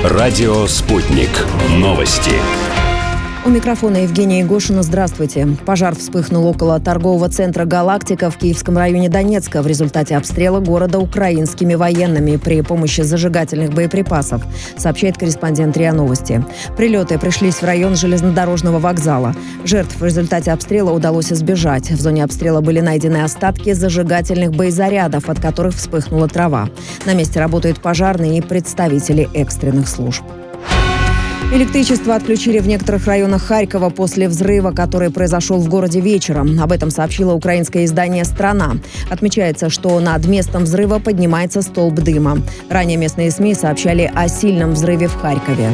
Радио «Спутник». Новости. У микрофона Евгения Егошина. Здравствуйте. Пожар вспыхнул около торгового центра «Галактика» в Киевском районе Донецка в результате обстрела города украинскими военными при помощи зажигательных боеприпасов, сообщает корреспондент РИА Новости. Прилеты пришлись в район железнодорожного вокзала. Жертв в результате обстрела удалось избежать. В зоне обстрела были найдены остатки зажигательных боезарядов, от которых вспыхнула трава. На месте работают пожарные и представители экстренных служб. Электричество отключили в некоторых районах Харькова после взрыва, который произошел в городе вечером. Об этом сообщило украинское издание «Страна». Отмечается, что над местом взрыва поднимается столб дыма. Ранее местные СМИ сообщали о сильном взрыве в Харькове.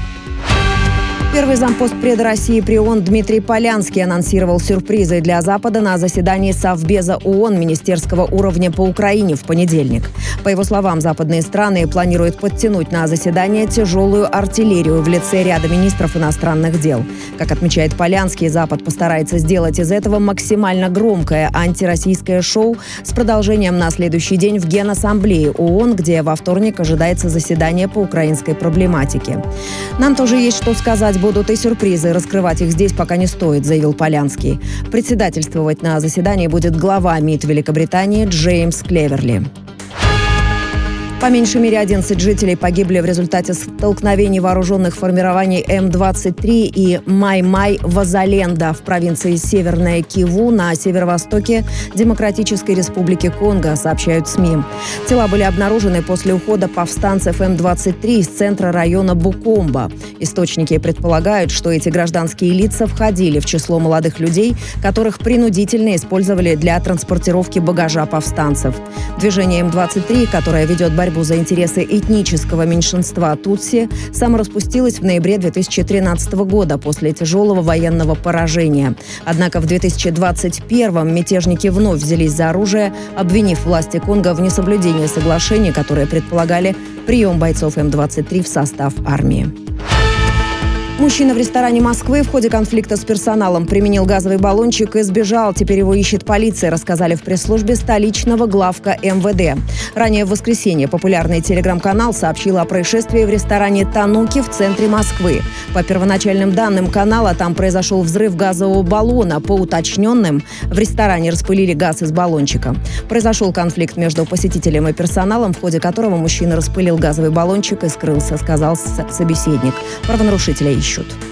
Первый зампостпреда России при ООН Дмитрий Полянский анонсировал сюрпризы для Запада на заседании Совбеза ООН министерского уровня по Украине в понедельник. По его словам, западные страны планируют подтянуть на заседание тяжелую артиллерию в лице ряда министров иностранных дел. Как отмечает Полянский, Запад постарается сделать из этого максимально громкое антироссийское шоу с продолжением на следующий день в Генассамблее ООН, где во вторник ожидается заседание по украинской проблематике. «Нам тоже есть что сказать. Будут и сюрпризы. Раскрывать их здесь пока не стоит», — заявил Полянский. Председательствовать на заседании будет глава МИД Великобритании Джеймс Клеверли. По меньшей мере 11 жителей погибли в результате столкновений вооруженных формирований М-23 и Май-Май-Вазаленда в провинции Северная Киву на северо-востоке Демократической Республики Конго, сообщают СМИ. Тела были обнаружены после ухода повстанцев М-23 из центра района Букомба. Источники предполагают, что эти гражданские лица входили в число молодых людей, которых принудительно использовали для транспортировки багажа повстанцев. Движение М-23, которое ведет борьбу за интересы этнического меньшинства Тутси, самораспустилось в ноябре 2013 года после тяжелого военного поражения. Однако в 2021-м мятежники вновь взялись за оружие, обвинив власти Конго в несоблюдении соглашений, которые предполагали прием бойцов М-23 в состав армии. Мужчина в ресторане Москвы в ходе конфликта с персоналом применил газовый баллончик и сбежал. Теперь его ищет полиция, рассказали в пресс-службе столичного главка МВД. Ранее в воскресенье популярный телеграм-канал сообщил о происшествии в ресторане «Тануки» в центре Москвы. По первоначальным данным канала, там произошел взрыв газового баллона. По уточненным, в ресторане распылили газ из баллончика. Произошел конфликт между посетителем и персоналом, в ходе которого мужчина распылил газовый баллончик и скрылся, сказал собеседник. Правонарушителя ищут.